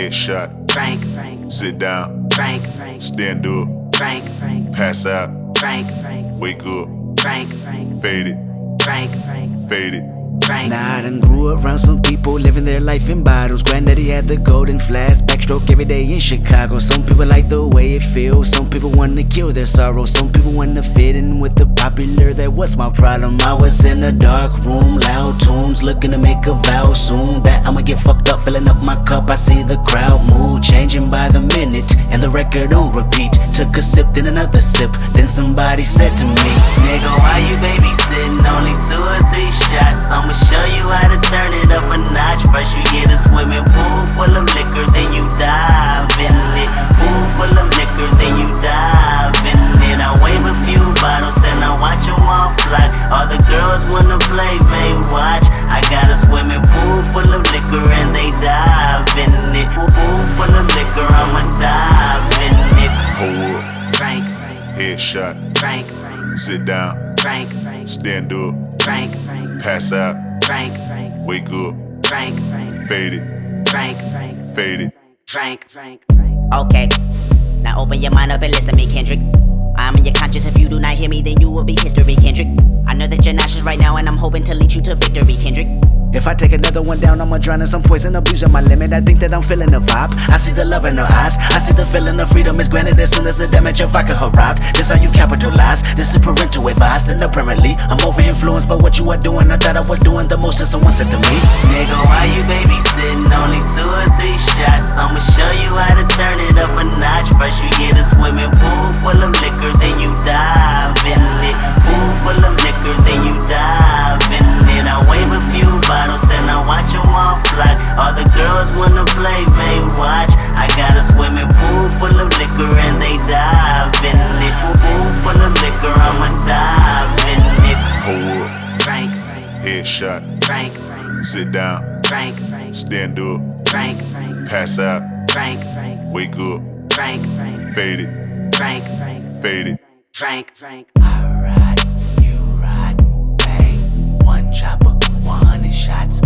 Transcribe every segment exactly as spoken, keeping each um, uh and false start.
Headshot. Frank, Frank. Sit down. Frank, Frank. Stand up. Frank, Frank. Pass out. Frank, Frank. Wake up. Frank, Frank. Fade it. Frank, Frank. Fade it. Frank. Now I done grew around some people living their life in bottles. Granddaddy had the golden flask, backstroke every day in Chicago. Some people like the way it feels, some people wanna kill their sorrow. Some people wanna fit in with the popular, that was my problem. I was in a dark room, loud tunes, looking to make a vow soon that I'ma get fucked up, filling up my cup. I see the crowd mood changing by the minute, and the record on repeat. Took a sip, then another sip, then somebody said to me, nigga, why you babysitting? Only two or three shots, I'ma show you how to turn it up a notch. First you get a swimming pool full of liquor, then you dive in it. Pool full of liquor, then you dive in it. I wave a few bottles, then I watch them all fly. All the girls wanna play, they watch. I got a swimming pool full of liquor and they dive in it. Pool full of liquor, I'ma dive in it. Hold up. Frank, Frank. Headshot. Frank, Frank. Sit down. Frank, Frank. Stand up. Frank, Frank. Pass out. Frank, Frank. Wake up. Frank, Frank. Fade it. Frank, Frank. Fade it. Frank, Frank, Frank. Okay, now open your mind up and listen to me, Kendrick. I'm in your conscience. If you do not hear me, then you will be history, Kendrick. I know that you're nauseous right now, and I'm hoping to lead you to victory, Kendrick. If I take another one down, I'ma drown in some poison, abusing my limit. I think that I'm feeling the vibe. I see the love in her eyes. I see the feeling of freedom is granted as soon as the damage of vodka arrived. This how you capitalize. This is parental advised, and apparently I'm over influenced by what you are doing. I thought I was doing the most, and someone said to me, nigga, why you babysitting? Only two or three shots. I'ma show you how to turn it up a notch. First you get a swimming pool full of liquor, then you dive in it. Pool full of liquor, then you dive in it. I wave a few bottles, then I watch them all fly. All the girls wanna play, they watch. I got a swimming pool full of liquor and they dive in it. Pool full of liquor, I'ma dive in it. Hold up. Frank, Frank. Headshot. Frank, Frank. Sit down. Frank, Frank. Stand up. Frank, Frank. Pass out. Frank, Frank. Wake up. Frank, Frank. Fade it. Frank, Frank. Fade it. Frank, Frank. I ride, you ride, bang. One chopper, one hundred shots,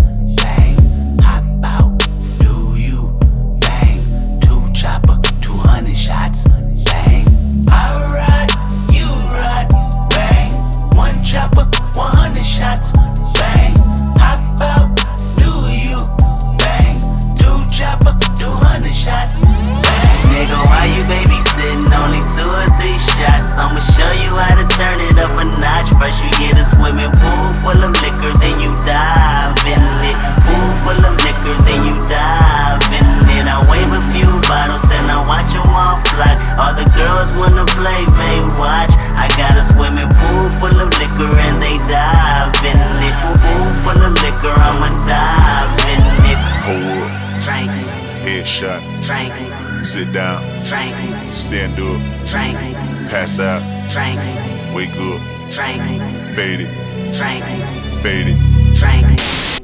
bang. Hop out, do you, bang. Two chopper, two hundred shots, bang. I ride, you ride, bang. One chopper, one hundred shots, bang. Hop out, do you, bang. Two chopper, two hundred shots, bang. Nigga, why you babysitting? Only two or three shots. I'ma show you how to turn it up a notch. First you get a swimming pool full of liquor, then you dive in it. Pool full of liquor, then you dive in it. I wave a few bottles, then I watch them all fly. All the girls wanna play, they watch. I got a swimming pool full of liquor and they dive in it. Pool full of liquor, I'ma dive in it. Hold up. Frank, Headshot. Frank. Sit down. Frank, Stand up. Frank. Pass out. Frank, Wake up. Frank. Fade it. Frank, Fade it. Frank.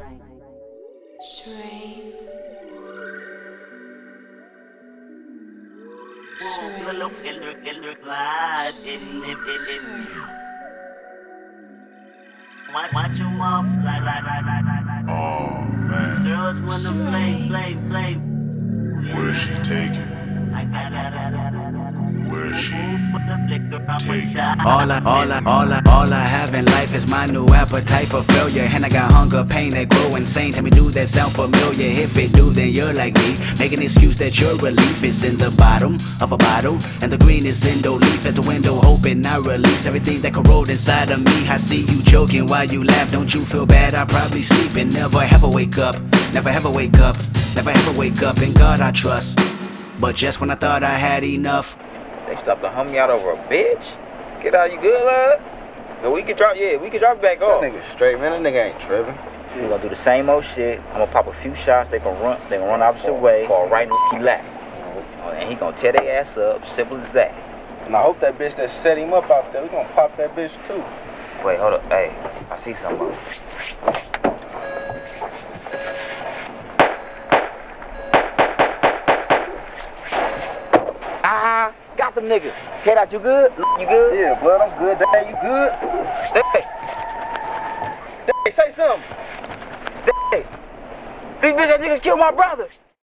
Watch them all fly, fly, fly, fly, fly, fly. Oh man, Girls wanna play, play, play. where's she taking? I got it. Where's she Take taking? All I, all I, all I, all I have in life is my new appetite for failure. And I got hunger, pain that grow insane. Tell me, do that sound familiar? If it do, then you're like me. Make an excuse that your relief is in the bottom of a bottle, and the green is in the leaf. As the window open, I release everything that corrode inside of me. I see you joking while you laugh. Don't you feel bad? I probably sleep and never ever wake up. Never ever wake up. Never ever wake up. In God I trust. But just when I thought I had enough, they stopped to hum me out over a bitch. Get out, you good, lad? No, we can drop, yeah, we can drop it back off. That nigga straight, man. That nigga ain't tripping. We gonna do the same old shit. I'm gonna pop a few shots. They gonna run. They gonna run opposite way. Fall right in the lap. And he gonna tear their ass up. Simple as that. And I hope that bitch that set him up out there, we gonna pop that bitch too. Wait, hold up. Hey, I see something. Ah, got them niggas. K-Dot, you good? You good? Yeah, blood, I'm good. Dad, you good? Hey, hey, say something. Hey, these bitch niggas killed my brother.